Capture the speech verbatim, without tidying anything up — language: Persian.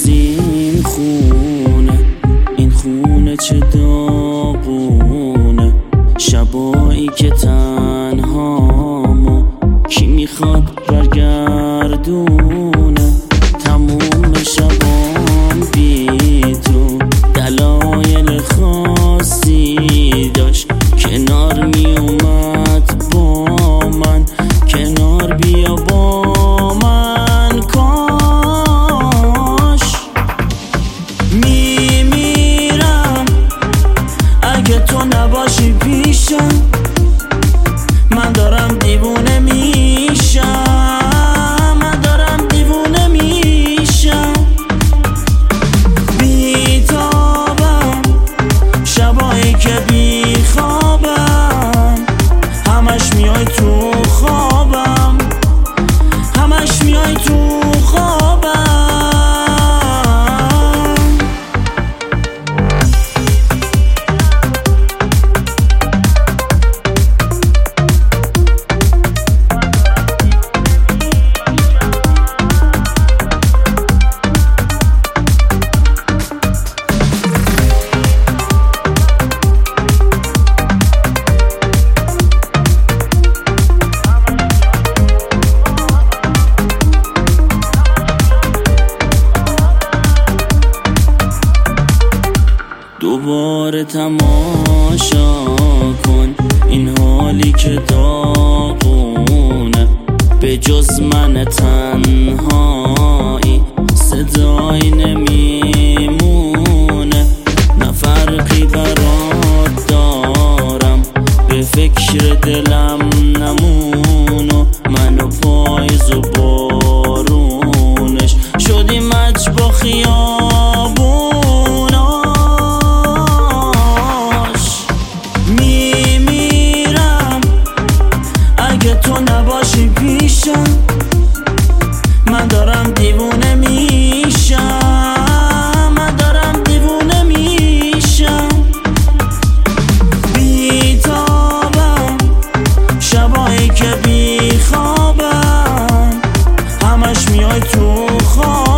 این خونه، این خونه چه داغونه. شبایی که تنهامو کی میخواد برگردونه. تموم شبام بی تو دلایل خاصی داشت، کنار میومد با من، کنار بیا با من. کاش میمیرم اگه تو نباشی پیشم. من دارم دیوونه میشم، من دارم دیوونه میشم. بیتابم شبایی که بیخوابم، همش میای تو خوابم، همش میای تو خوابم. دوباره تماشا کن این حالی که داغونه. به جز من تنهایی صدایی نمیمونه. نه فرقی برات دارم، به فکر دلم نمونو. منو پاییز و بارونش شدی مچ با خیابون. تو نباشی پیشم، من دارم دیوونه میشم، من دارم دیوونه میشم. بیتابم شبایی که بیخوابم، همش میای تو خواب.